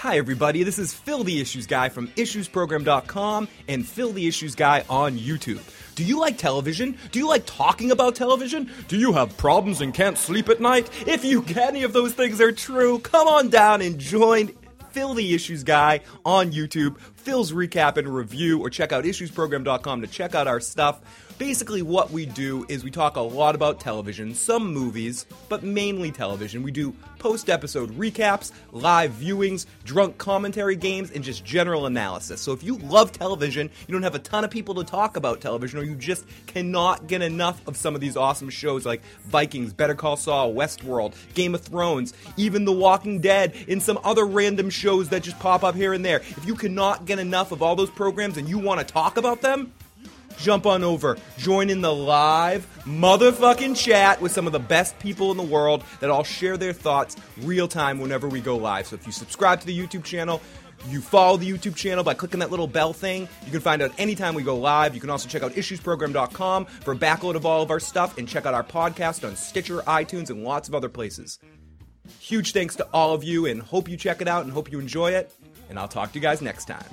Hi everybody, this is Phil the Issues Guy from IssuesProgram.com and Phil the Issues Guy on YouTube. Do you like television? Do you like talking about television? Do you have problems and can't sleep at night? If any of those things are true, come on down and join Phil the Issues Guy on YouTube, Phil's Recap and Review, or check out IssuesProgram.com to check out our stuff. Basically what we do is we talk a lot about television, some movies, but mainly television. We do post-episode recaps, live viewings, drunk commentary games, and just general analysis. So if you love television, you don't have a ton of people to talk about television, or you just cannot get enough of some of these awesome shows like Vikings, Better Call Saul, Westworld, Game of Thrones, even The Walking Dead, and some other random shows that just pop up here and there. If you cannot get enough of all those programs and you want to talk about them, jump on over, join in the live motherfucking chat with some of the best people in the world that all share their thoughts real time whenever we go live. So if you subscribe to the YouTube channel, you follow the YouTube channel by clicking that little bell thing, you can find out anytime we go live. You can also check out IssuesProgram.com for a backload of all of our stuff, and check out our podcast on Stitcher, iTunes, and lots of other places. Huge thanks to all of you, and hope you check it out and hope you enjoy it, and I'll talk to you guys next time.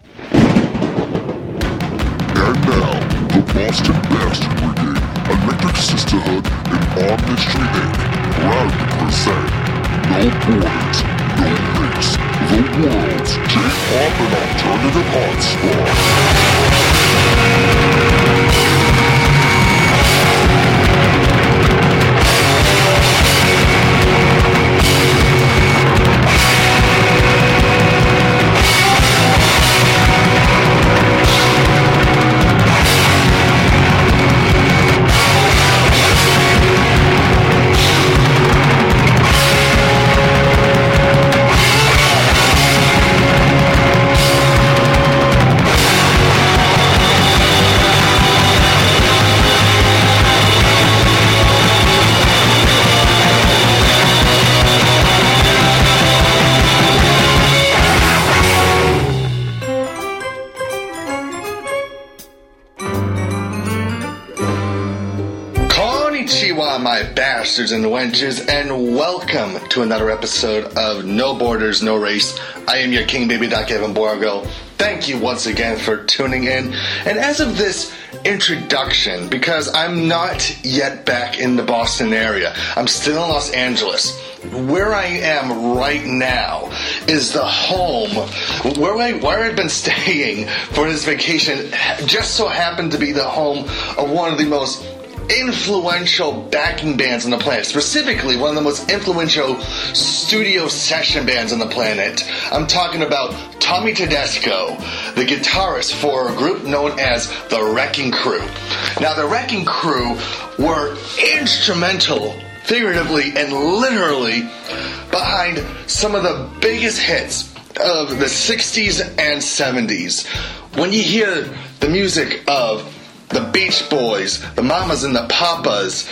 And now, the Boston Bastard Brigade, Electric Sisterhood, and Armed Mystery Inc. proudly present No Borders, No Race, The World's J-Pop and Alternative Hotspot. Bastards and wenches, and welcome to another episode of No Borders, No Race. I am your King Baby Doc Evan Borgo. Thank you once again for tuning in. And as of this introduction, because I'm not yet back in the Boston area, I'm still in Los Angeles. Where I am right now is the home where I've been staying for this vacation. Just so happened to be the home of one of the most influential backing bands on the planet, specifically one of the most influential studio session bands on the planet. I'm talking about Tommy Tedesco, the guitarist for a group known as The Wrecking Crew. Now, The Wrecking Crew were instrumental, figuratively and literally, behind some of the biggest hits of the 60s and 70s. When you hear the music of the Beach Boys, the Mamas and the Papas,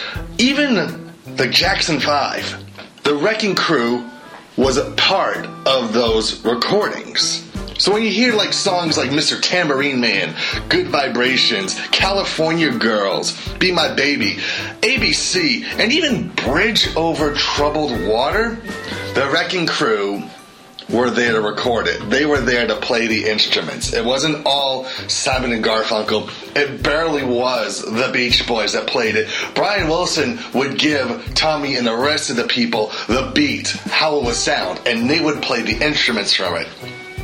even the Jackson 5, The Wrecking Crew was a part of those recordings. So when you hear like songs like Mr. Tambourine Man, Good Vibrations, California Girls, Be My Baby, ABC, and even Bridge Over Troubled Water, The Wrecking Crew were there to record it. They were there to play the instruments. It wasn't all Simon and Garfunkel. It barely was the Beach Boys that played it. Brian Wilson would give Tommy and the rest of the people the beat, how it would sound, and they would play the instruments from it.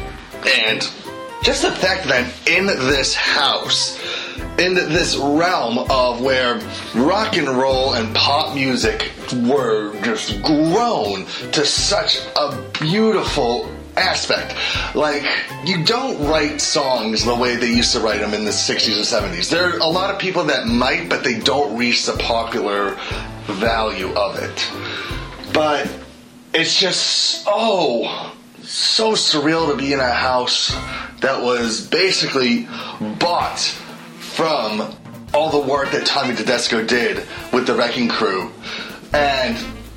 And just the fact that in this house, in this realm of where rock and roll and pop music were just grown to such a beautiful aspect. Like, you don't write songs the way they used to write them in the 60s and 70s. There are a lot of people that might, but they don't reach the popular value of it. But it's just so surreal to be in a house that was basically bought from all the work that Tommy Tedesco did with the Wrecking Crew. And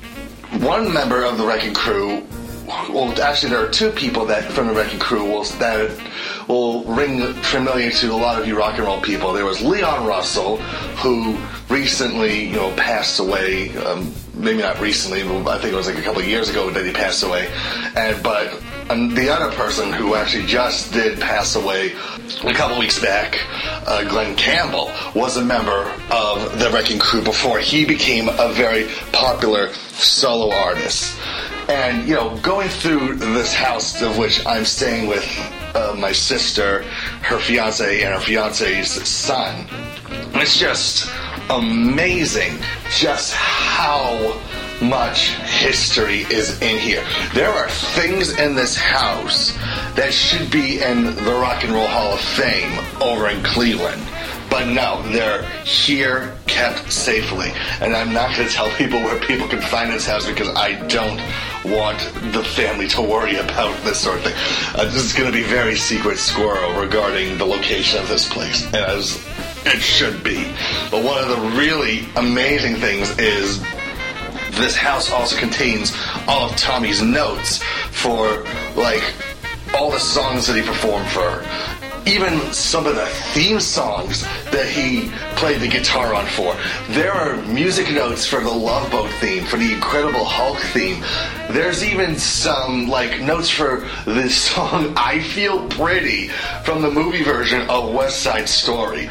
one member of the Wrecking Crew, well, actually there are two people that from the Wrecking Crew that will ring familiar to a lot of you rock and roll people. There was Leon Russell, who recently, passed away. Maybe not recently, but I think it was like a couple of years ago that he passed away. But the other person who actually just did pass away a couple weeks back, Glenn Campbell, was a member of the Wrecking Crew before he became a very popular solo artist. And, going through this house of which I'm staying with my sister, her fiance, and her fiance's son, it's just amazing just how much history is in here. There are things in this house that should be in the Rock and Roll Hall of Fame over in Cleveland. But no, they're here, kept safely. And I'm not going to tell people where people can find this house because I don't want the family to worry about this sort of thing. This is going to be very secret squirrel regarding the location of this place, as it should be. But one of the really amazing things is this house also contains all of Tommy's notes for, all the songs that he performed for. Even some of the theme songs that he played the guitar on for. There are music notes for the Love Boat theme, for the Incredible Hulk theme. There's even some, notes for the song I Feel Pretty from the movie version of West Side Story.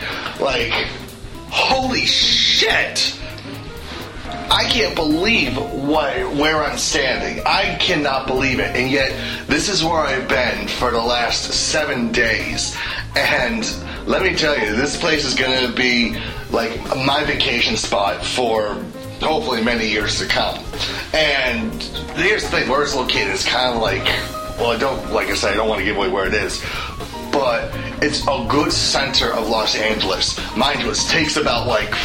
Holy shit! I can't believe where I'm standing. I cannot believe it. And yet, this is where I've been for the last 7 days. And let me tell you, this place is going to be my vacation spot for hopefully many years to come. And here's the thing, where it's located is kind of I don't want to give away where it is. But it's a good center of Los Angeles. Mind you, it takes about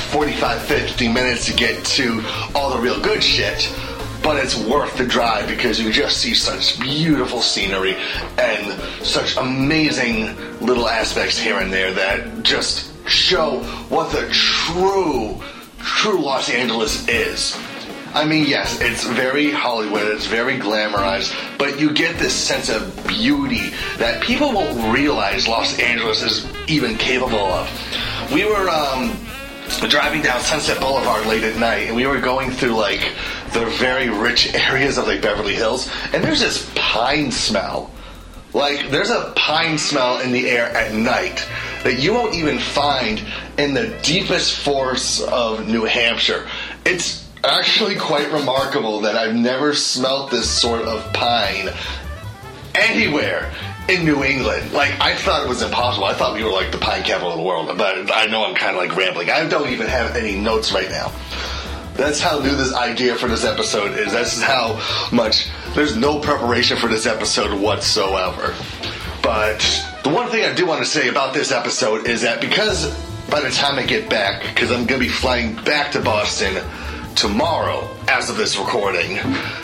45-50 minutes to get to all the real good shit, but it's worth the drive because you just see such beautiful scenery and such amazing little aspects here and there that just show what the true Los Angeles is. I mean, yes, it's very Hollywood, it's very glamorized, but you get this sense of beauty that people won't realize Los Angeles is even capable of. We were driving down Sunset Boulevard late at night, and we were going through, the very rich areas of, Beverly Hills, and there's this pine smell. There's a pine smell in the air at night that you won't even find in the deepest forests of New Hampshire. It's actually quite remarkable that I've never smelt this sort of pine anywhere in New England. I thought it was impossible. I thought we were the pine capital of the world, but I know I'm kind of rambling. I don't even have any notes right now. That's how new this idea for this episode is. That's how much there's no preparation for this episode whatsoever. But the one thing I do want to say about this episode is that because by the time I get back, because I'm going to be flying back to Boston tomorrow, as of this recording,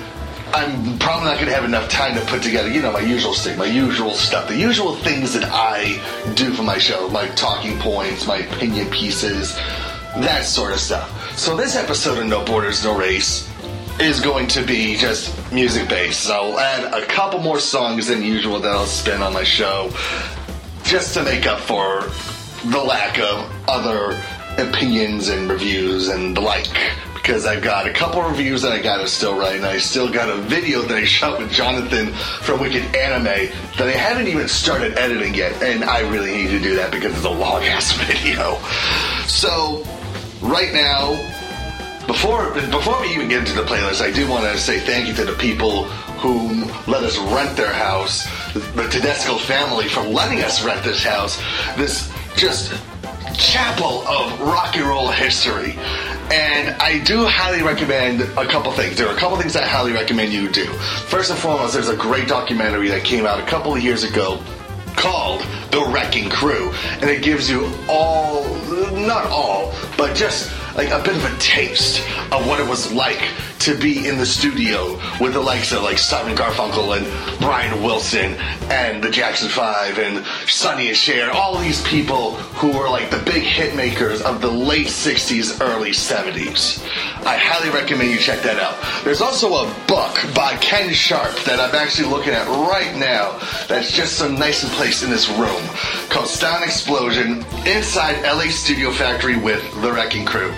I'm probably not going to have enough time to put together, my usual stuff, the usual things that I do for my show, my talking points, my opinion pieces, that sort of stuff. So this episode of No Borders, No Race is going to be just music-based. So I'll add a couple more songs than usual that I'll spin on my show just to make up for the lack of other opinions and reviews and the like. Because I've got a couple reviews that I got to still write, and I still got a video that I shot with Jonathan from Wicked Anime that I haven't even started editing yet, and I really need to do that because it's a long-ass video. So, right now, before we even get into the playlist, I do want to say thank you to the people who let us rent their house, the Tedesco family, for letting us rent this house, this just chapel of rock and roll history. And I do highly recommend a couple things. There are a couple things I highly recommend you do. First and foremost, there's a great documentary that came out a couple of years ago called The Wrecking Crew. And it gives you not all, but just a bit of a taste of what it was like to be in the studio with the likes of Simon Garfunkel and Brian Wilson and the Jackson 5 and Sonny and Cher, all these people who were the big hit makers of the late 60s, early 70s. I highly recommend you check that out. There's also a book by Ken Sharp that I'm actually looking at right now that's just so nice and placed in this room called Sound Explosion Inside LA Studio Factory with The Wrecking Crew.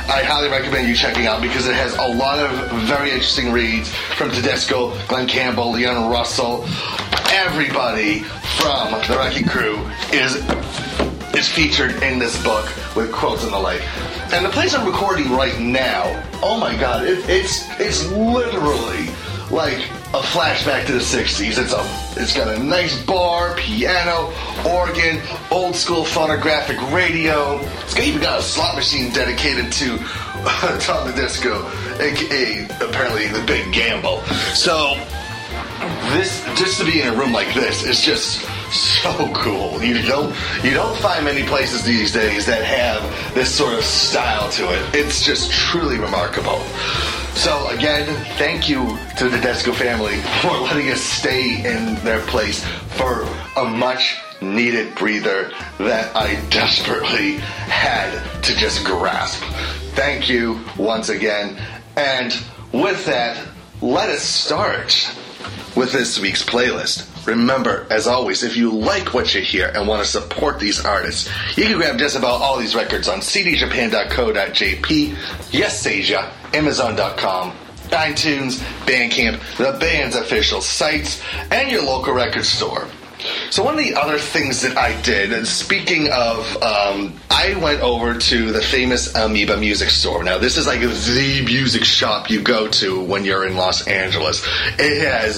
I highly recommend you checking out because it has a lot of very interesting reads from Tedesco, Glenn Campbell, Leon Russell. Everybody from the Wrecking Crew is featured in this book with quotes and the like. And the place I'm recording right now, oh my god, it's literally like a flashback to the 60s. It's got a nice bar, piano, organ, old school phonographic radio. It's even got a slot machine dedicated to Tom Tedesco, aka apparently the Big Gamble. So this, just to be in a room like this, is just so cool. You don't find many places these days that have this sort of style to it. It's just truly remarkable. So again, thank you to the Tedesco family for letting us stay in their place for a much needed breather that I desperately had to just grasp. Thank you once again. And with that, let us start with this week's playlist. Remember, as always, if you like what you hear and want to support these artists, you can grab just about all these records on cdjapan.co.jp, YesAsia, Amazon.com, iTunes, Bandcamp, the band's official sites, and your local record store. So one of the other things that I did, and speaking of, I went over to the famous Amoeba Music Store. Now, this is like the music shop you go to when you're in Los Angeles. It has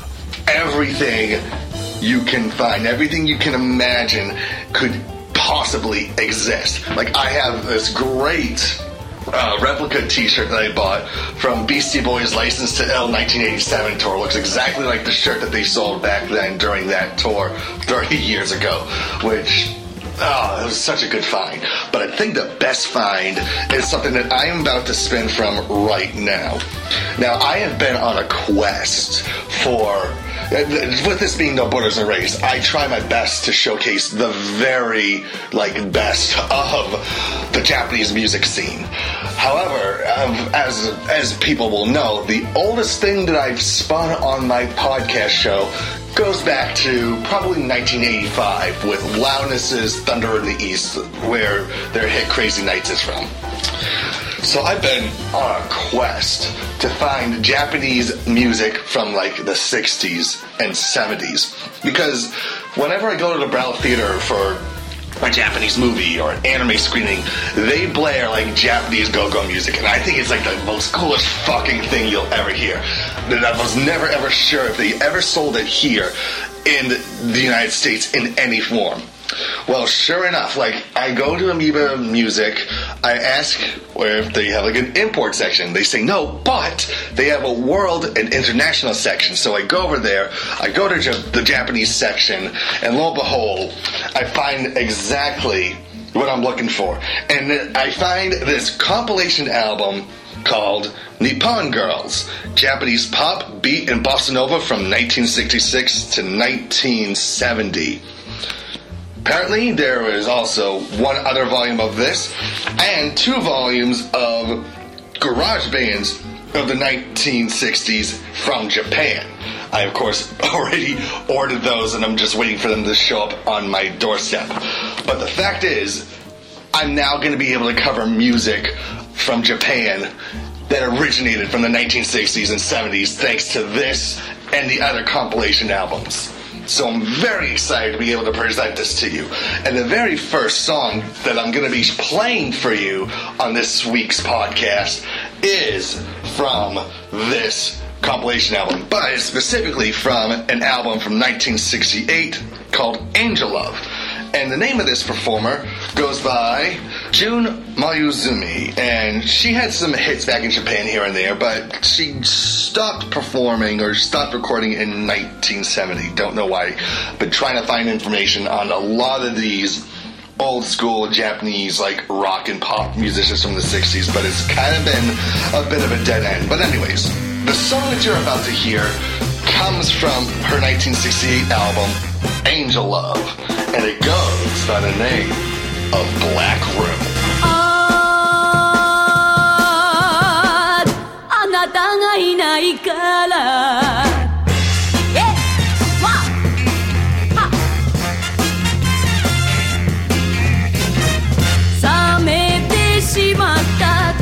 everything you can find, everything you can imagine could possibly exist. Like, I have this great replica t-shirt that I bought from Beastie Boys' License to Ill 1987 tour. Looks exactly like the shirt that they sold back then during that tour 30 years ago, which it was such a good find. But I think the best find is something that I am about to spin from right now. Now, I have been on a quest for, with this being No Borders, No Race, I try my best to showcase the very, best of the Japanese music scene. However, as people will know, the oldest thing that I've spun on my podcast show goes back to probably 1985 with Loudness's Thunder in the East, where their hit Crazy Nights is from. So I've been on a quest to find Japanese music from the 60s and 70s, because whenever I go to the Brow Theater for a Japanese movie or an anime screening, they blare Japanese go-go music, and I think it's the most coolest fucking thing you'll ever hear. And I was never ever sure if they ever sold it here in the United States in any form. Well, sure enough, I go to Amoeba Music, I ask if they have an import section. They say no, but they have a world and international section. So I go over there, I go to the Japanese section, and lo and behold, I find exactly what I'm looking for. And I find this compilation album called Nippon Girls, Japanese pop, beat, and bossa nova from 1966 to 1970. Apparently, there is also one other volume of this, and 2 volumes of garage bands of the 1960s from Japan. I, of course, already ordered those, and I'm just waiting for them to show up on my doorstep. But the fact is, I'm now going to be able to cover music from Japan that originated from the 1960s and 70s thanks to this and the other compilation albums. So I'm very excited to be able to present this to you. And the very first song that I'm going to be playing for you on this week's podcast is from this compilation album, but it's specifically from an album from 1968 called Angel Love. And the name of this performer goes by Jun Mayuzumi, and she had some hits back in Japan here and there, but she stopped performing or stopped recording in 1970. Don't know why. Been trying to find information on a lot of these old school Japanese rock and pop musicians from the 60s, but it's kind of been a bit of a dead end. But anyways, the song that you're about to hear comes from her 1968 album, Angel Love, and it goes by the name of Black Room. あなたがいないから冷めてしまった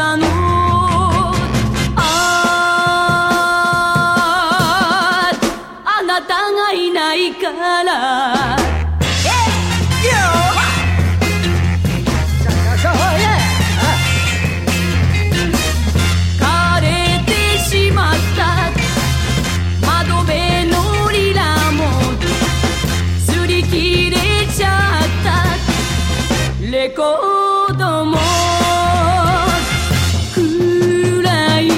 たのあなたがいないから枯れてしまった窓辺のリラも擦り切れちゃったレコードも暗い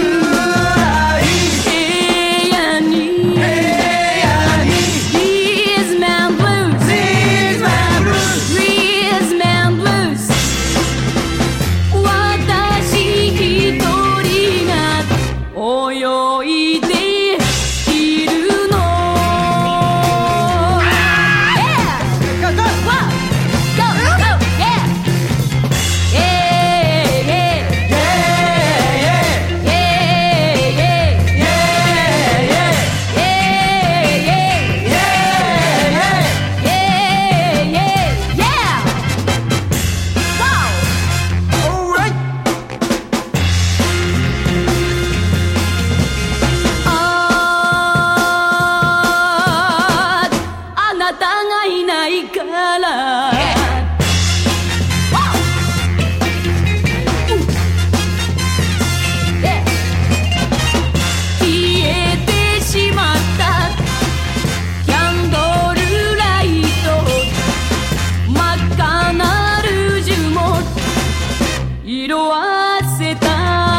部屋に These man blues These man blues 私一人が泳いでいるの Yeah! Go, go! Wow! Go, go! Yeah! Yeah, yeah, yeah, yeah, yeah, yeah, yeah. Go! Alright! あなたがいないから消えてしまったキャンドルライト真っ赤なルージュも色あせた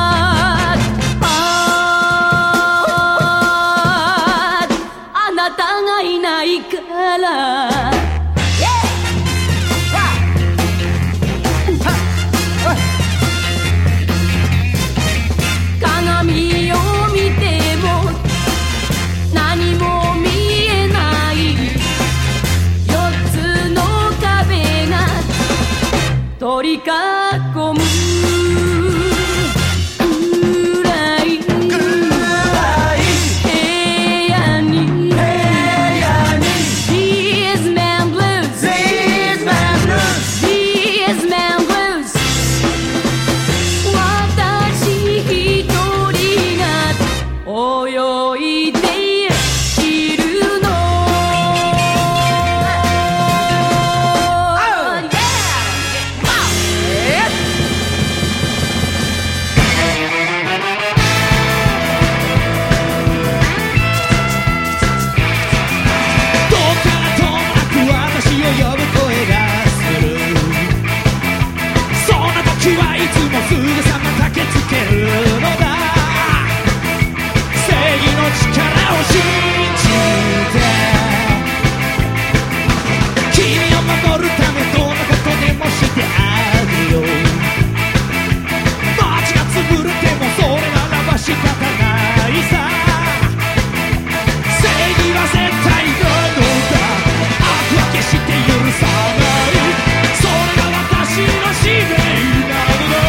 あなたがいないから鏡を見ても何も見えない4つの壁が取り囲む暗い部屋に These man blues These man blues 私一人が泳いでいるのどうかともなく私を呼ぶ声がするそんな時はいつもすぐさま駆けつけるのだ正義の力を信じて君を守るためどんなことでもしてあげよう街が潰れてもそれならば仕方ないさ正義は絶対なのだ悪は決して許さないそれが私の使命なのだ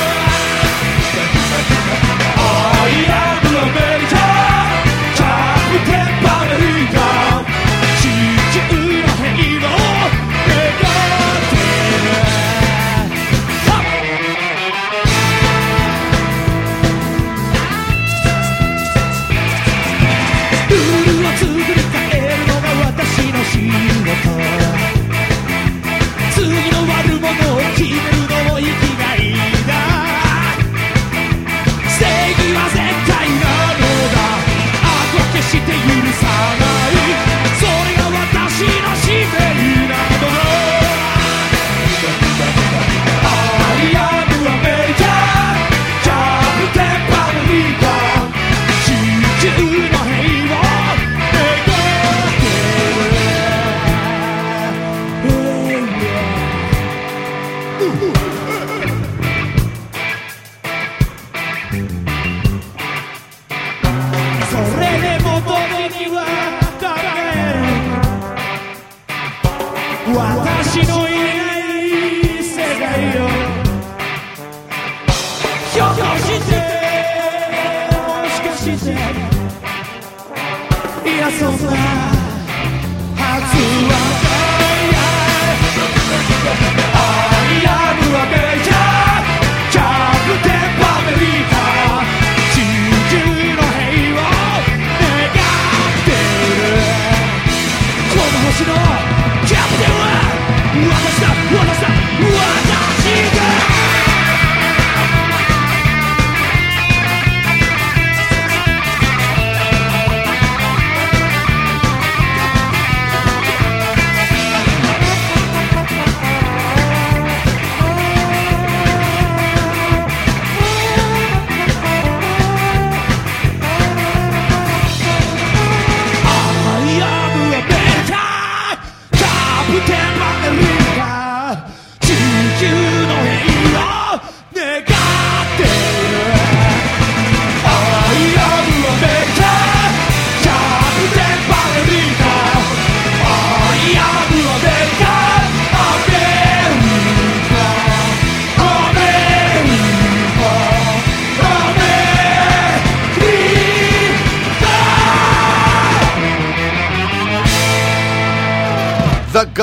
I am America キャプテンアメリカ地球の平和を願ってルールを作り変えるのが私の仕事次の悪者を決めるのも生きがいだ正義は絶対なのだ悪は決して許さないそれが私の使命なのだ I am America キャプテンアメリカ地球の平和を願ってそれでも僕にはダメ私のいない世界をひょっとしてもしかしていやそんなはずはない I am America キャプテン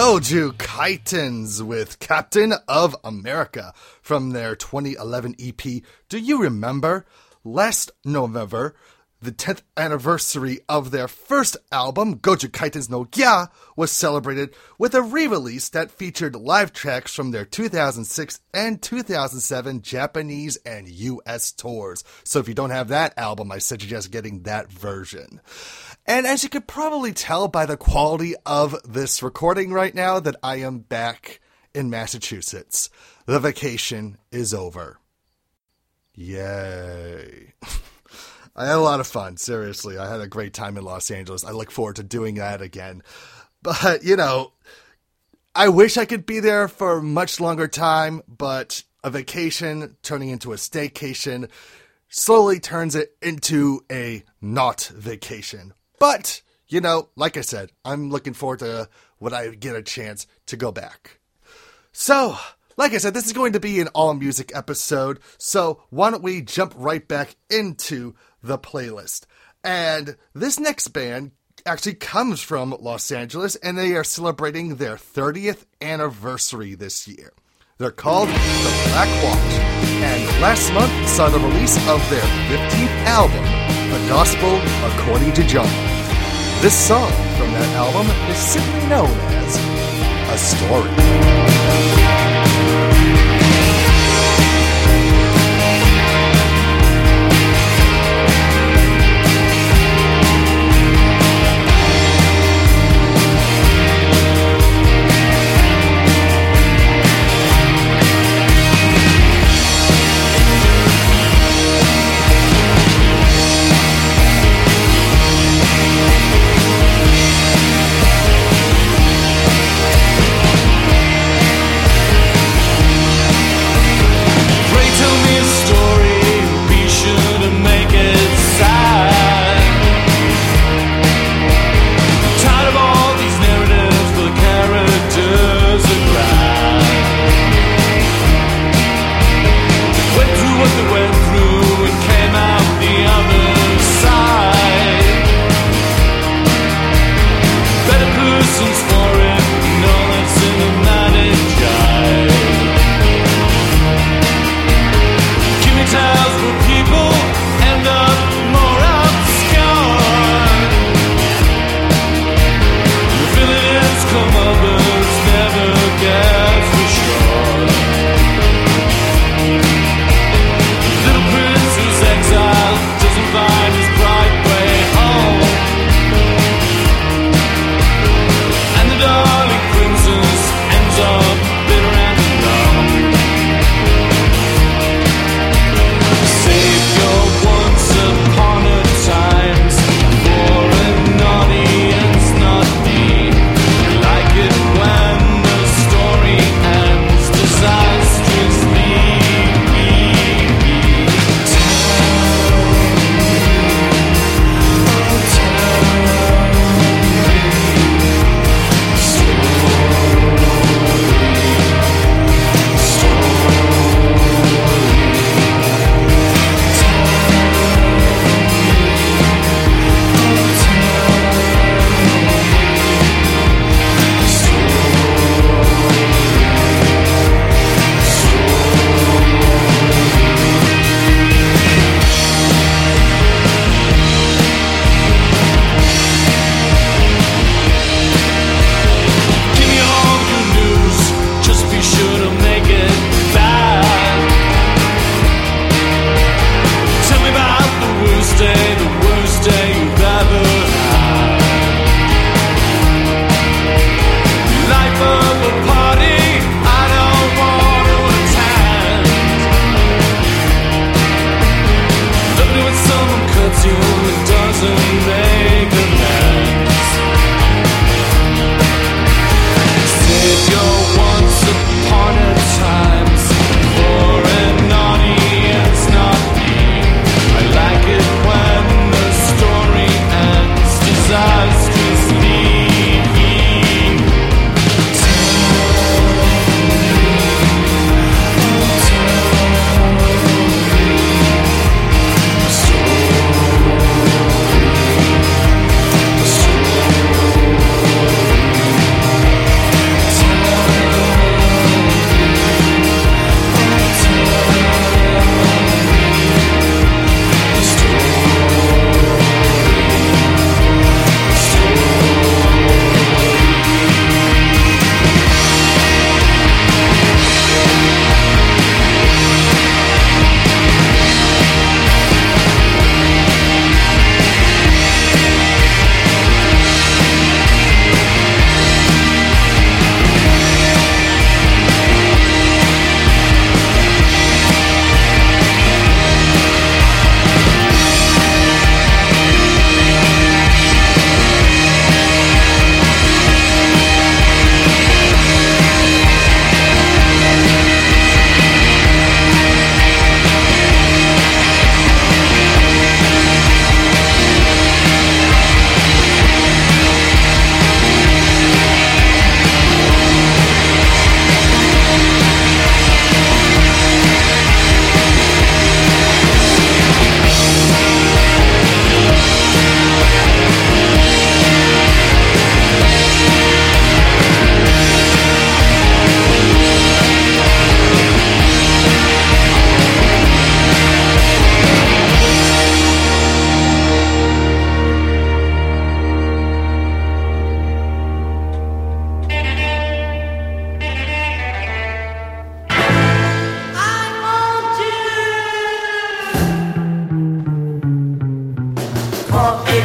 Goju Kaitans with Captain of America from their 2011 EP, Do You Remember? Last November, the 10th anniversary of their first album, Goju Kaitans no Gya, was celebrated with a re-release that featured live tracks from their 2006 and 2007 Japanese and US tours. So if you don't have that album, I suggest getting that version. And as you could probably tell by the quality of this recording right now, that I am back in Massachusetts. The vacation is over. Yay. I had a lot of fun, seriously. I had a great time in Los Angeles. I look forward to doing that again. But, you know, I wish I could be there for a much longer time, but a vacation turning into a staycation slowly turns it into a not vacation. But, you know, like I said, I'm looking forward to when I get a chance to go back. So, like I said, this is going to be an all-music episode, so why don't we jump right back into the playlist. And this next band actually comes from Los Angeles, and they are celebrating their 30th anniversary this year. They're called The Black Watch, and last month saw the release of their 15th album, The Gospel According to John. This song from that album is simply known as A Story.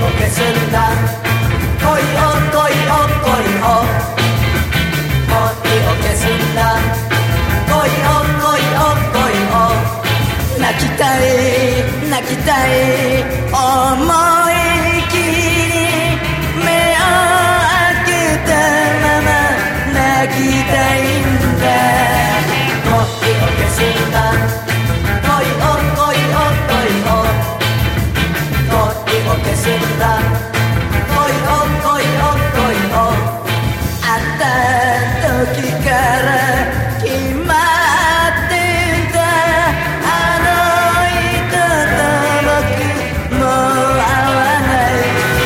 消すんだ恋を恋を恋を恋を消すんだ恋を恋を恋を泣きたい泣きたい思い切り目を開けたまま泣きたいんだ恋を消すんだ恋を恋を恋を恋を消すんだ恋を恋を恋を会った時から決まってたあの人と僕もう会わない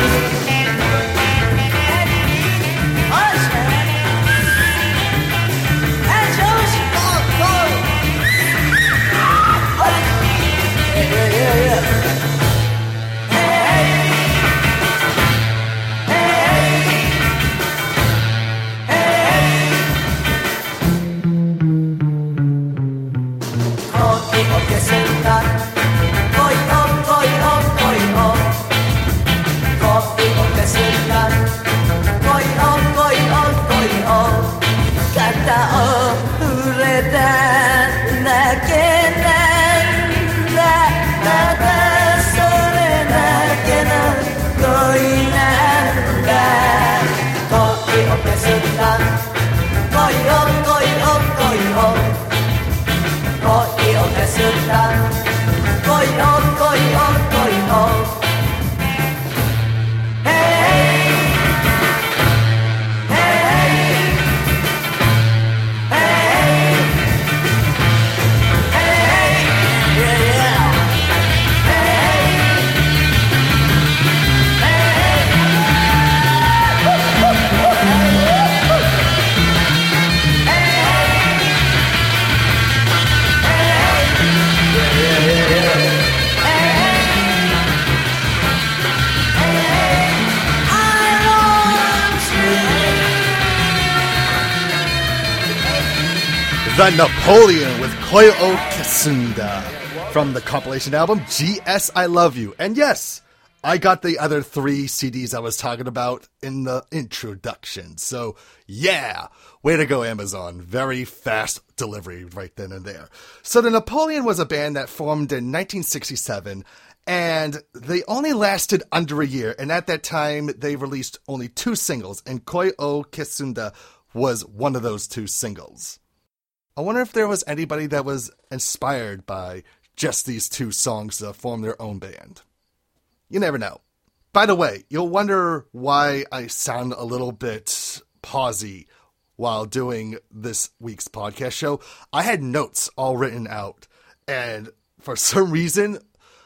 The Napoleon with Koi o Kasunda from the compilation album GS I Love You. And yes, I got the other 3 CDs I was talking about in the introduction. So yeah, way to go Amazon. Very fast delivery right then and there. So the Napoleon was a band that formed in 1967 and they only lasted under a year. And at that time, they released only 2 singles and Koi o Kasunda was one of those 2 singles. I wonder if there was anybody that was inspired by just these 2 songs to form their own band. You never know. By the way, you'll wonder why I sound a little bit pausy while doing this week's podcast show. I had notes all written out, and for some reason,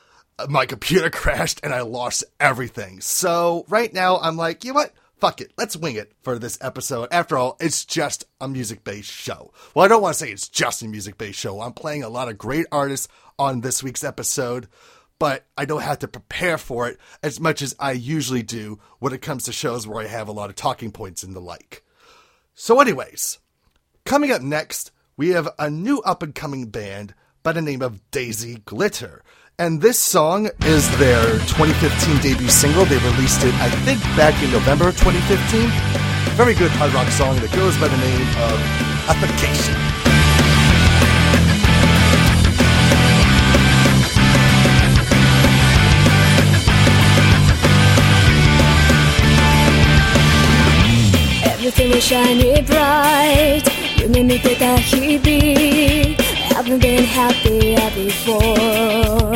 my computer crashed and I lost everything. So right now, I'm like, you know what? Fuck it, let's wing it for this episode. After all, it's just a music-based show. Well, I don't want to say it's just a music-based show. I'm playing a lot of great artists on this week's episode, but I don't have to prepare for it as much as I usually do when it comes to shows where I have a lot of talking points and the like. So anyways, coming up next, we have a new up-and-coming band by the name of Daisy Glitter. And this song is their 2015 debut single. They released it, I think, back in November 2015. Very good hard rock song that goes by the name of Application. Everything was shiny bright 夢見てた日々 Haven't been happier before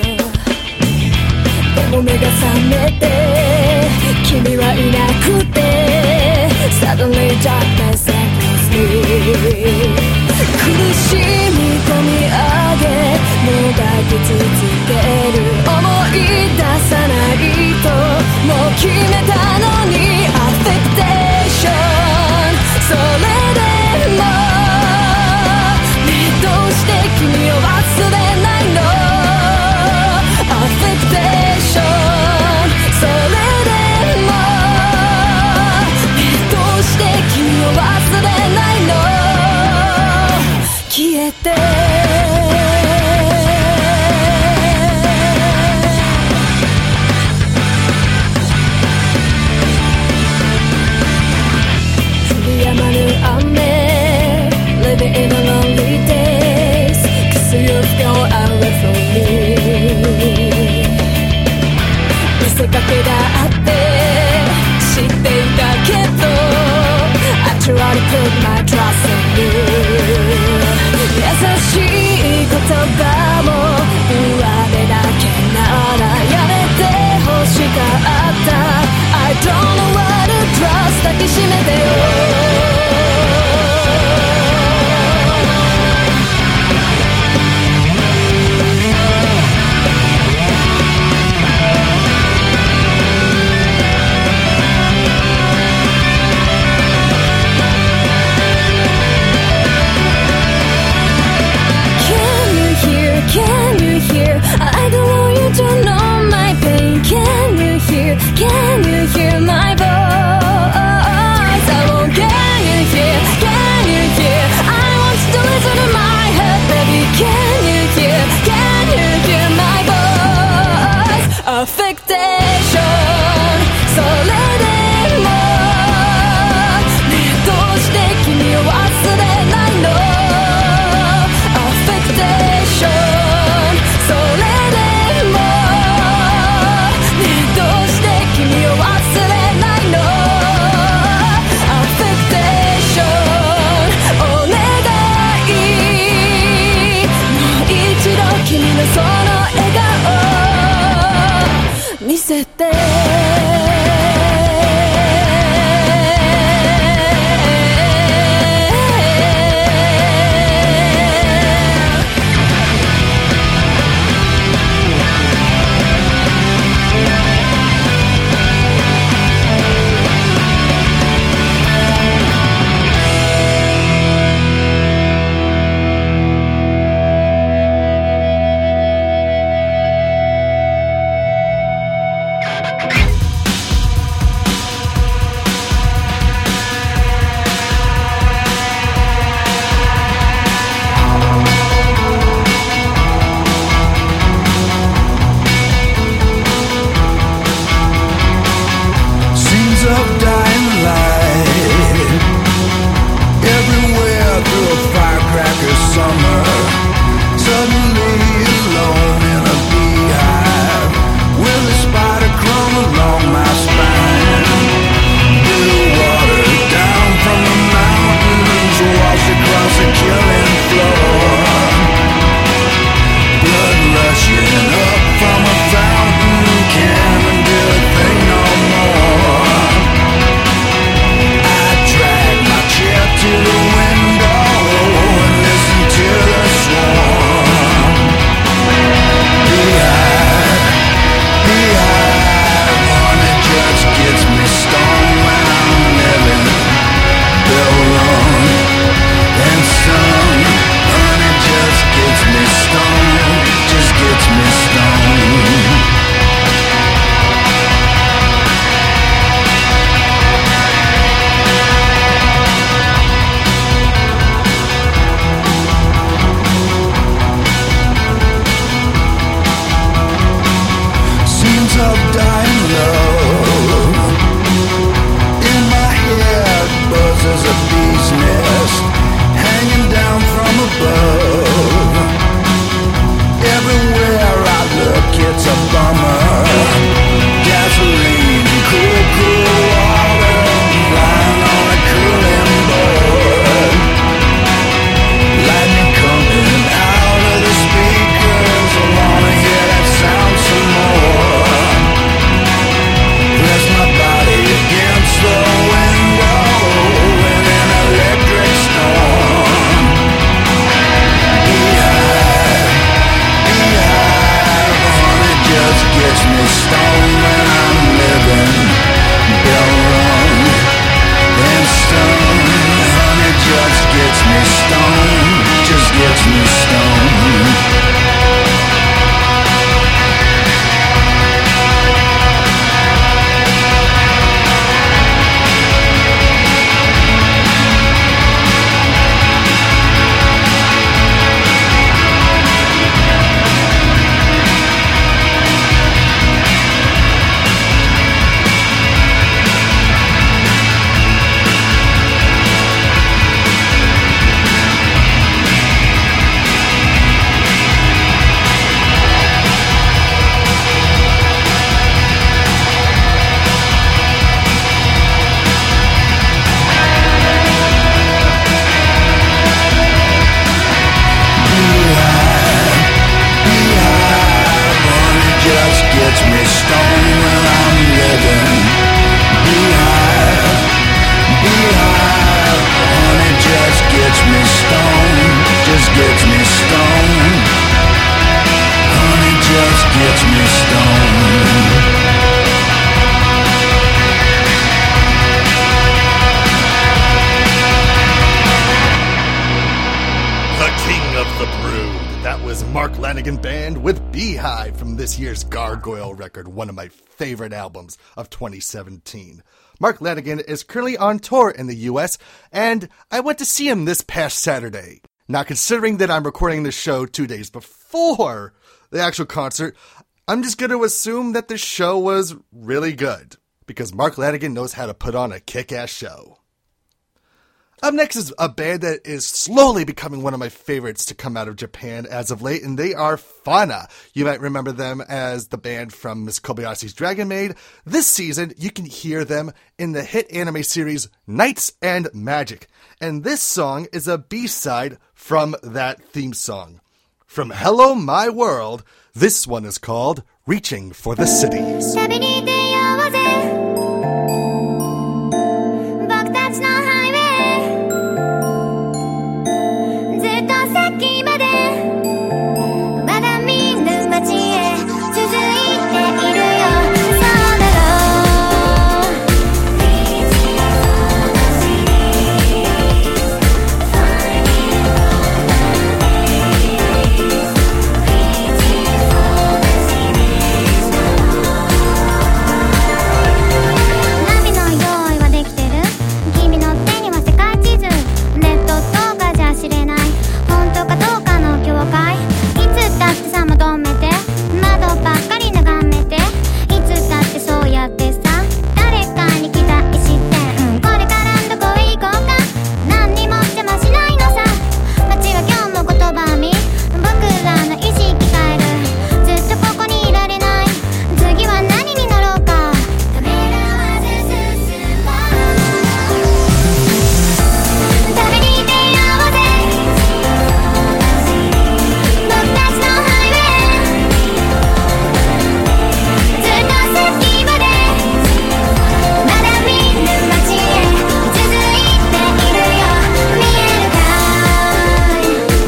でも目が覚めて君はいなくて Suddenly darkness enclosed me 苦しみ込み上げもがき続ける思い出さないともう決めたのに Affectation それでもどうして君を忘れないの Affectation それでもどうして君を忘れないの消えてせて This year's Gargoyle record, one of my favorite albums of 2017. Mark Lanegan is currently on tour in the US, and I went to see him this past Saturday. Now, considering that I'm recording this show 2 days before the actual concert, I'm just going to assume that the show was really good, because Mark Lanegan knows how to put on a kick-ass show. Up next is a band that is slowly becoming one of my favorites to come out of Japan as of late, and they are Fana. You might remember them as the band from Miss Kobayashi's Dragon Maid. This season, you can hear them in the hit anime series Knights and Magic, and this song is a B-side from that theme song. From Hello My World, this one is called Reaching for the Cities. 旅に出ようぜ僕たちのハイウェイずっと先までまだ見ぬ街へ続いているよそうだろうナビの用意はできてる君の手には世界地図ネットとかじゃ知れない本当かどうかの境界いつだってさまとめて窓ばっかり眺めていつだってそうやってさ誰かに期待してこれからどこへ行こうか何にも邪魔しないのさ街は今日も言葉見僕らの意識変えるずっとここにいられない次は何になろうかためらわず進もう旅に出ようぜ僕たちのハイウェイずっと先までまだ見ぬ街へ続いているよ見えるかい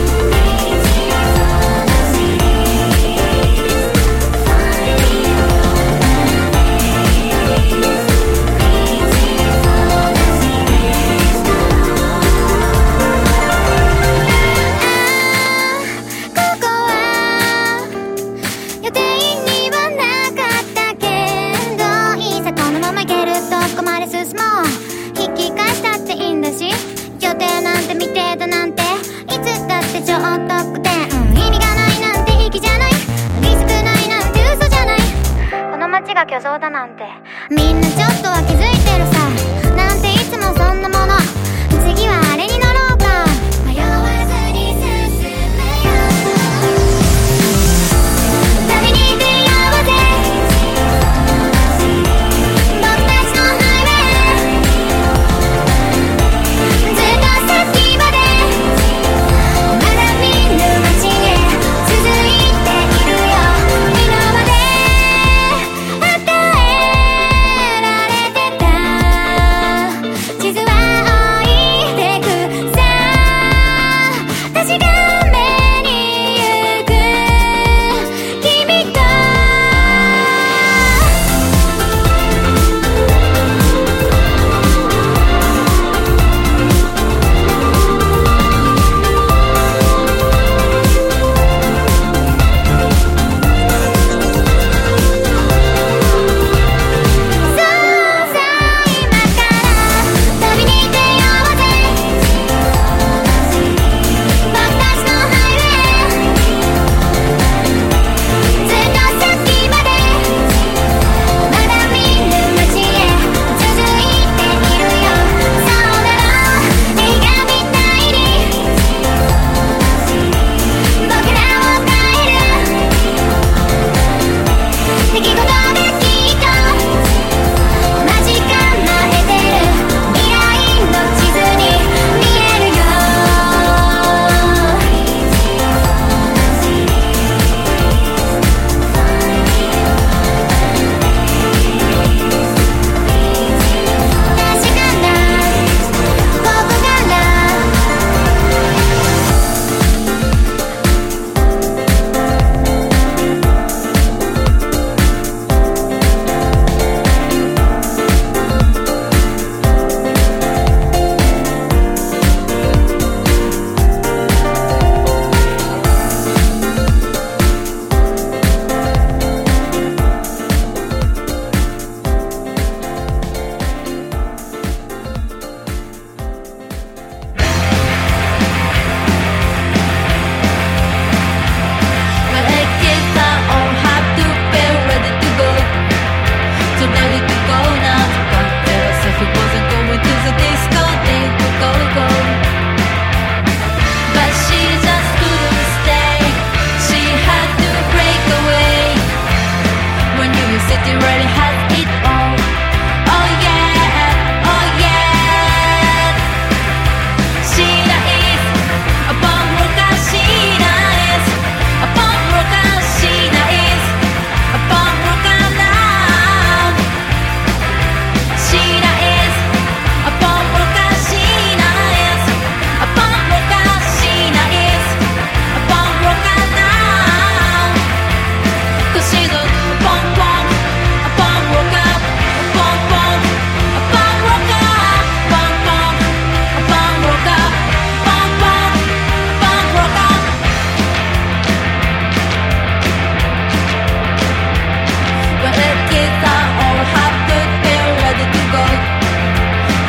ここは予定にはなかったけどいざこのまま行けるどこまで進もう引き返したっていいんだし予定なんて未定だなんていつだって超特典意味がないなんて息じゃないリスクないなんて嘘じゃないこの街が虚像だなんてみんなちょっとは気づいてるさなんていつもそんなもの次はあれになろうか迷わずに進むよ旅に出ようぜ僕たちのハイウェイずっと先までまだ見ぬ街へ続いているよ今まで与えられてた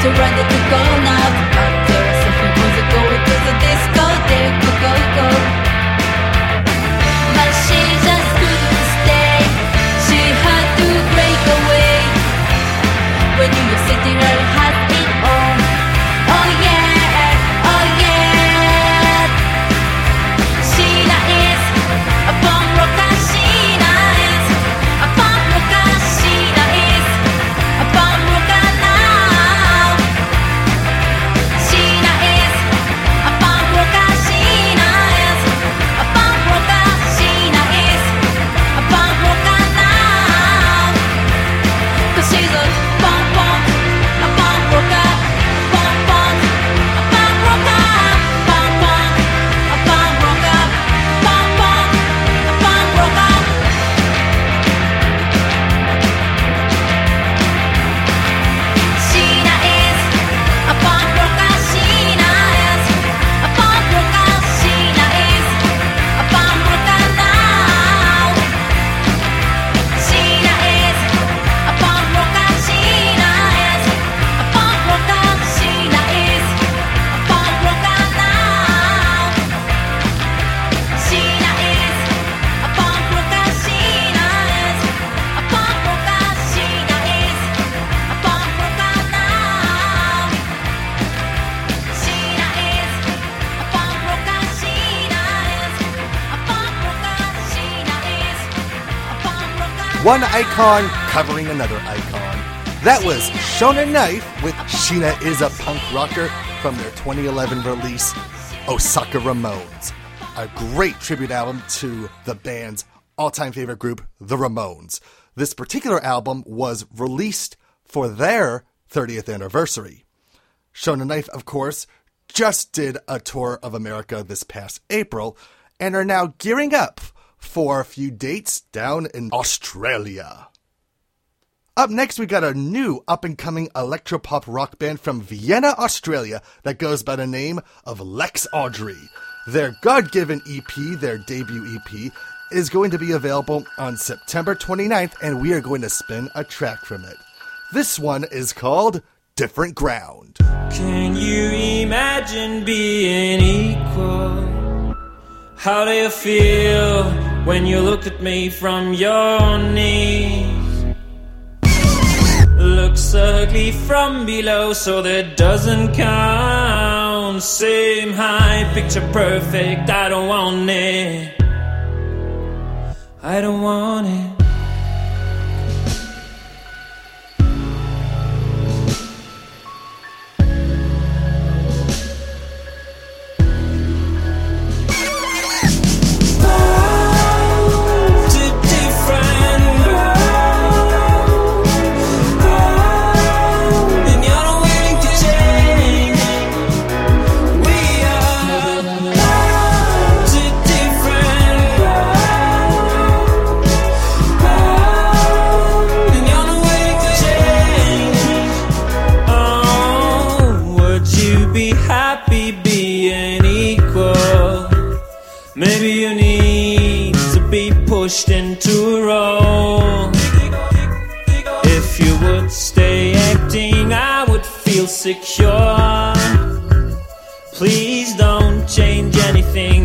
So ready to go now. There are some people that go to the disco, they go. But she just couldn't stay. She had to break away. When you were sitting there, had it all. Oh yeah, oh yeah. Sheena is a punk rocker. Sheena is a punk rocker. Sheena is a punk rocker now. Sheena is a punk rocker. Sheena is a punk rocker. Sheena is a punk rocker now. 'Cause she's a punk rocker, a punk rocker, punk punk, a punk rocker, punk punk, a punk rocker, punk punk, a punk rocker. Sheena is a punk rocker. Sheena is a punk rocker. Sheena is a punk rocker now. Sheena is a punk rocker. Sheena is a punk rocker. Sheena is a punk rocker now. Sheena is a punk rocker. Sheena is a punk rocker. Sheena is a punk rocker now. Sheena is a punk rocker. Sheena is a punk rocker. Sheena is a punk rocker. One icon covering another icon. That was Shona Knife with Sheena is a Punk Rocker from their 2011 release, Osaka Ramones. A great tribute album to the band's all-time favorite group, the Ramones. This particular album was released for their 30th anniversary. Shona Knife, of course, just did a tour of America this past April and are now gearing up for a few dates down in Australia. Up next, we got a new up-and-coming electropop rock band from Vienna, Australia that goes by the name of Lex Audrey. Their God-Given EP, their debut EP, is going to be available on September 29th, and we are going to spin a track from it. This one is called Different Ground. Can you imagine being equal? How do you feel when you look at me from your knees? Looks ugly from below, so that doesn't count. Same height, picture perfect, I don't want it. I don't want it. Maybe you need to be pushed into a role. If you would stay acting, I would feel secure. Please don't change anything.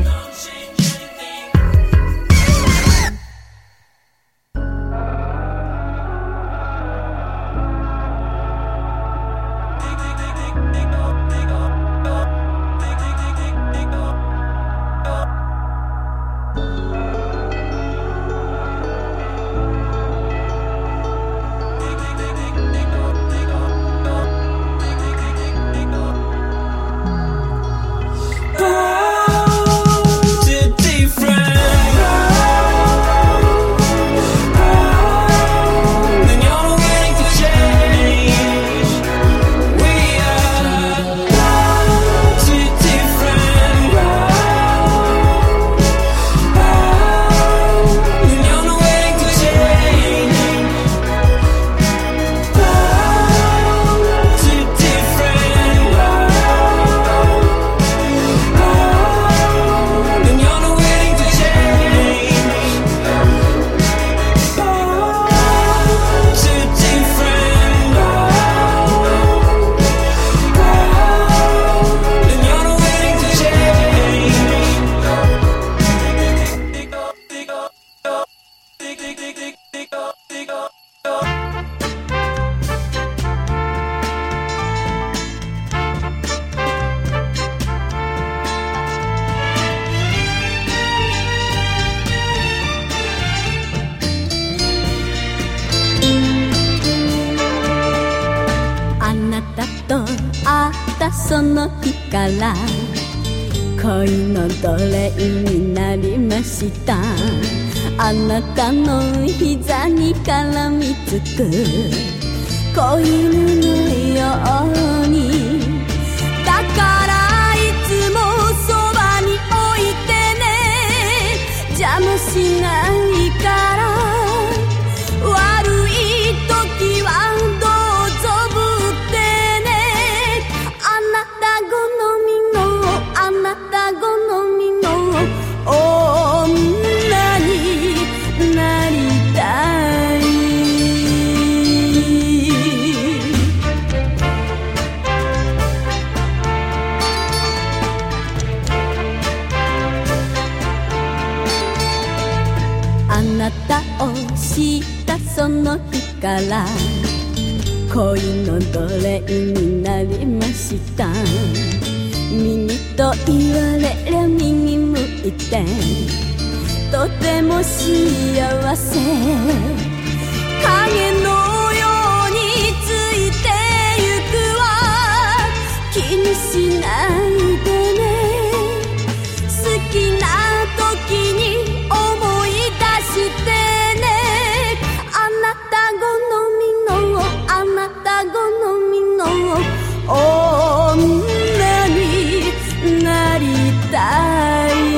その日から恋の奴隷になりました。あなたの膝に絡みつく子犬のように、だからいつもそばに置いてね、邪魔しないから。悪い時はどうぞぶってね、あなた好みのあなた好みの女になりたい。あなたを知ったその日から恋の奴隷になりました。右と言われりゃ右向いて、とても幸せ、影のようについてゆくわ。気にしないでね、好きな時に思い出してね、あなた好みのあなた好みの女になりたい。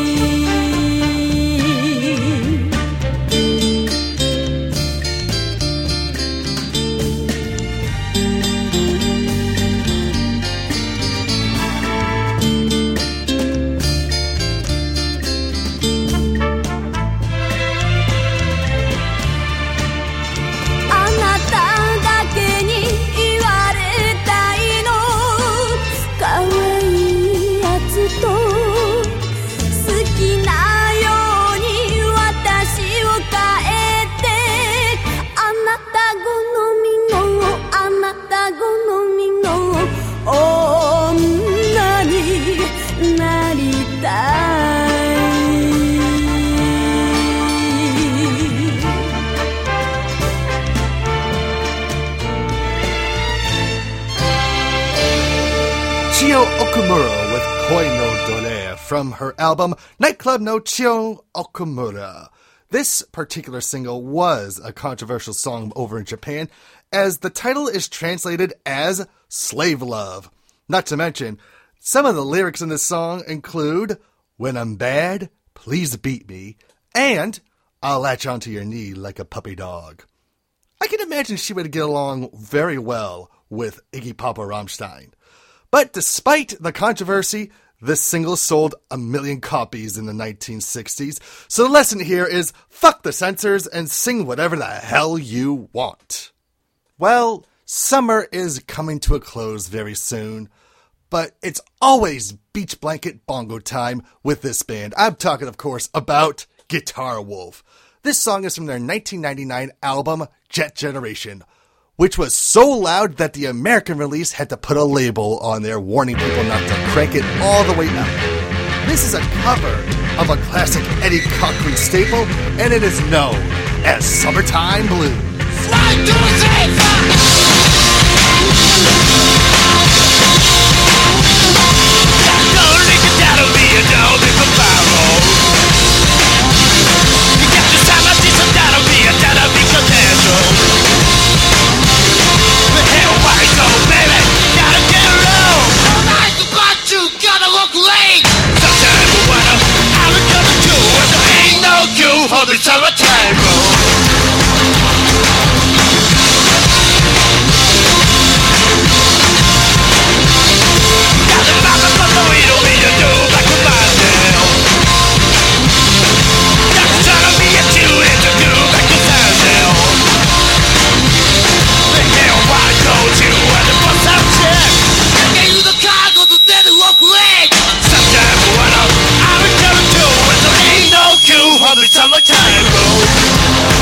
Chio Okumura with Koi no Dore from her album Nightclub no Chio Okumura. This particular single was a controversial song over in Japan, as the title is translated as Slave Love. Not to mention, some of the lyrics in this song include, "When I'm bad, please beat me," and "I'll latch onto your knee like a puppy dog." I can imagine she would get along very well with Iggy Pop or Rammstein. But despite the controversy, this single sold 1 million copies in the 1960s, so the lesson here is fuck the censors and sing whatever the hell you want. Well, summer is coming to a close very soon, but it's always beach blanket bongo time with this band. I'm talking, of course, about Guitar Wolf. This song is from their 1999 album, Jet Generation, which was so loud that the American release had to put a label on there warning people not to crank it all the way up. This is a cover of a classic Eddie Cochran staple, and it is known as Summertime Blues. Slide to a safe! For the summertime road. Got the mama from the way to me to do like a man now. Got the son of me a tune to do like a man now. The hell why don't you and the bus out check? I gave you the cargo to then walk away. Sometimes when I'm gonna do when there ain't no cue on the summertime road.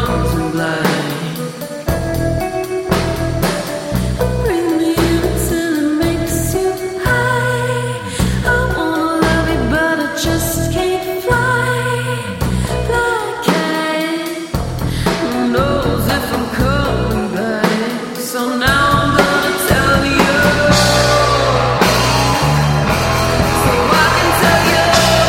comes in blind. Bring me until it makes you high. I wanna love you, but I just can't fly. Black cat, who knows if I'm coming back? So now I'm gonna tell you, so I can tell you.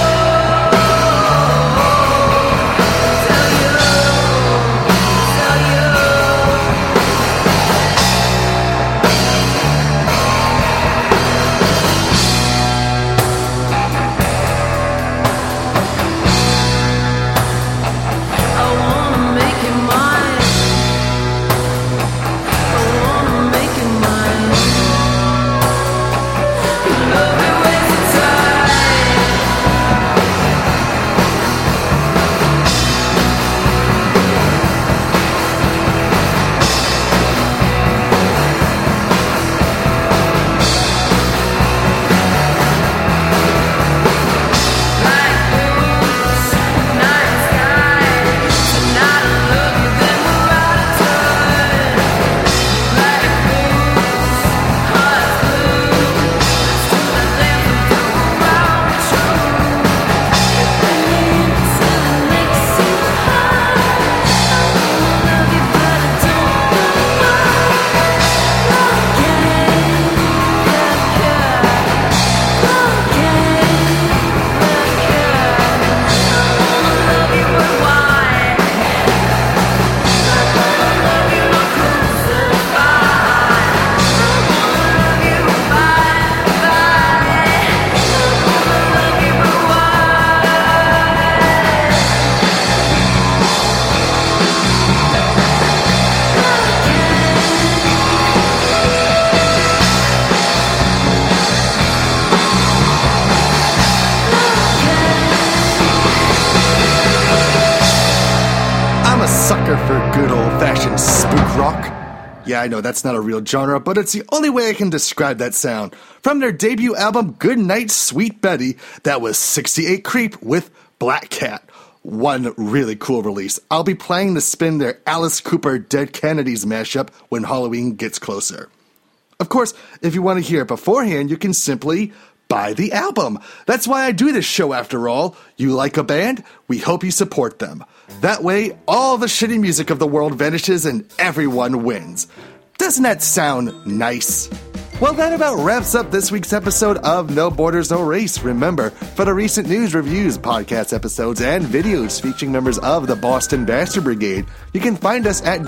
For good old-fashioned spook rock. Yeah, I know that's not a real genre, but it's the only way I can describe that sound. From their debut album, Good Night, Sweet Betty, that was 68 Creep with Black Cat. One really cool release. I'll be planning to spin their Alice Cooper Dead Kennedys mashup when Halloween gets closer. Of course, if you want to hear it beforehand, you can simply buy the album. That's why I do this show after all. You like a band? We hope you support them. That way, all the shitty music of the world vanishes and everyone wins. Doesn't that sound nice? Well, that about wraps up this week's episode of No Borders, No Race. Remember, for the recent news, reviews, podcast episodes, and videos featuring members of the Boston Bastard Brigade, you can find us at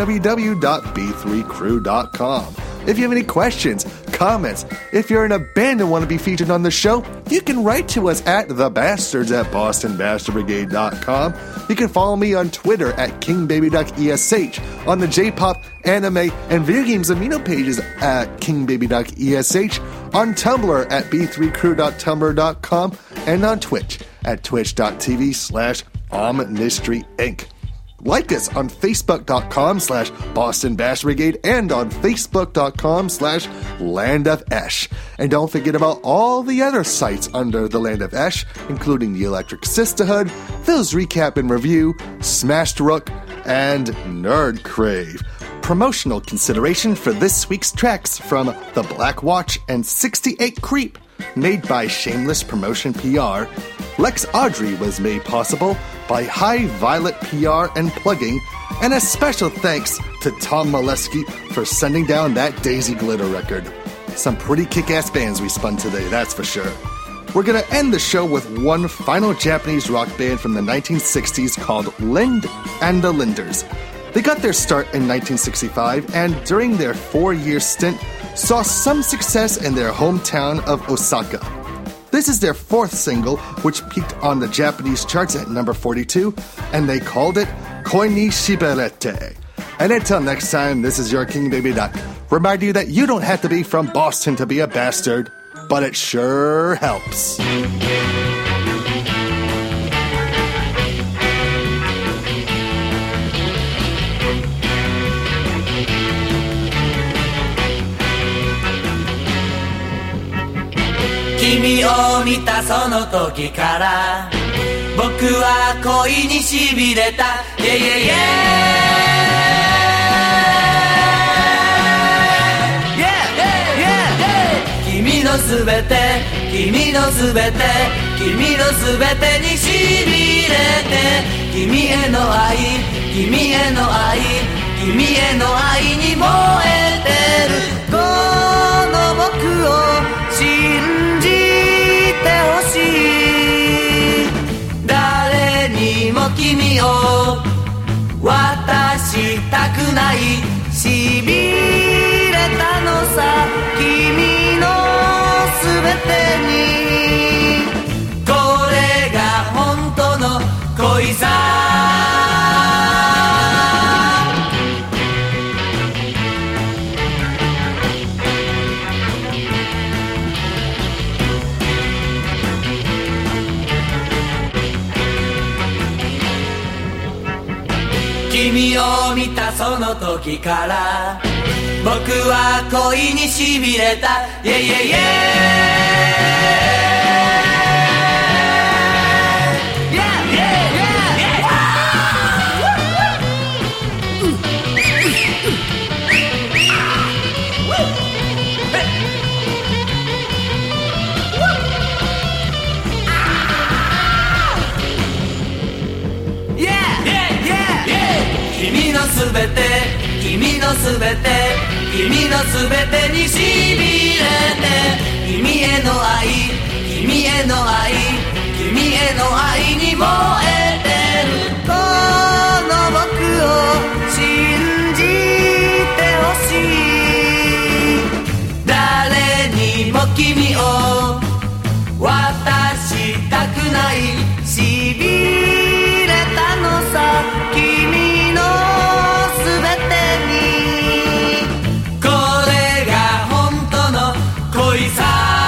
www.b3crew.com. If you have any questions, comments, if you're in a band and want to be featured on the show, you can write to us at thebastards@bostonbastardbrigade.com. You can follow me on Twitter at KingBabyDuckESH, on the J-pop, anime, and video games amino pages at KingBabyDuckESH, on Tumblr at b3crew.tumblr.com, and on Twitch at twitch.tv/OmniStreetInc. Like us on Facebook.com/Boston Bastard Brigade and on Facebook.com/Land of Esh. And don't forget about all the other sites under the Land of Esh, including the Electric Sisterhood, Phil's Recap and Review, Smashed Rook, and Nerd Crave. Promotional consideration for this week's tracks from The Black Watch and 68 Creep, made by Shameless Promotion PR. Lex Audrey was made possible by High Violet PR and Plugging, and a special thanks to Tom Molesky for sending down that Daisy Glitter record. Some pretty kick-ass bands we spun today, that's for sure. We're gonna end the show with one final Japanese rock band from the 1960s called Lind and the Linders. They got their start in 1965, and during their 4-year stint, saw some success in their hometown of Osaka. This is their 4th single, which peaked on the Japanese charts at number 42, and they called it Koi ni Shiberete. And until next time, this is your King Baby Duck. Remind you that you don't have to be from Boston to be a bastard, but it sure helps. 君を見たその時から僕は恋にしびれた Yeah yeah yeah君のすべて君のすべて君のすべてにしびれて君への愛君への愛君への愛に燃えてるこの僕を信じてほしい誰にも君を渡したくないしびれたのさ君のすべてにこれが本当の恋さ君を見たその時から僕は恋にしびれた Yeah yeah yeah 君のすべて君のすべて君のすべてにしびれて君への愛君への愛君への愛に燃えてるこの僕を信じてほしい誰にも君を渡したくないしびれたのさ君のすべてにこれが本当の恋さ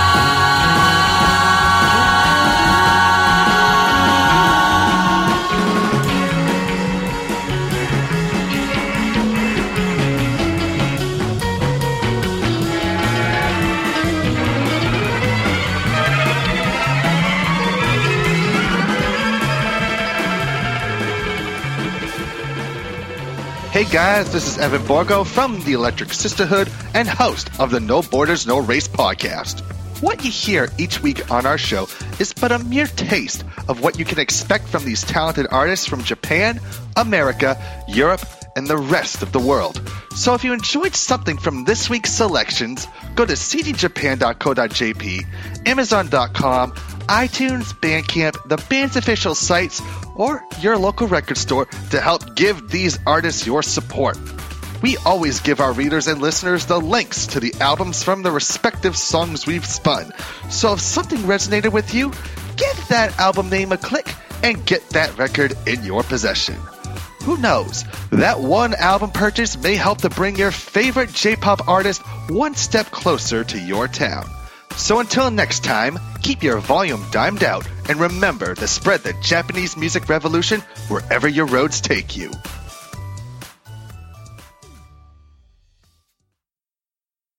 Hey guys, this is Evan Borgo from the Electric Sisterhood and host of the No Borders, No Race podcast. What you hear each week on our show is but a mere taste of what you can expect from these talented artists from Japan, America, Europe, and the rest of the world. So if you enjoyed something from this week's selections, go to cdjapan.co.jp, amazon.com, iTunes, Bandcamp, the band's official sites, or your local record store to help give these artists your support. We always give our readers and listeners the links to the albums from the respective songs we've spun. So if something resonated with you, give that album name a click and get that record in your possession. Who knows, that one album purchase may help to bring your favorite J-pop artist one step closer to your town. So until next time, keep your volume dimed out and remember to spread the Japanese music revolution wherever your roads take you.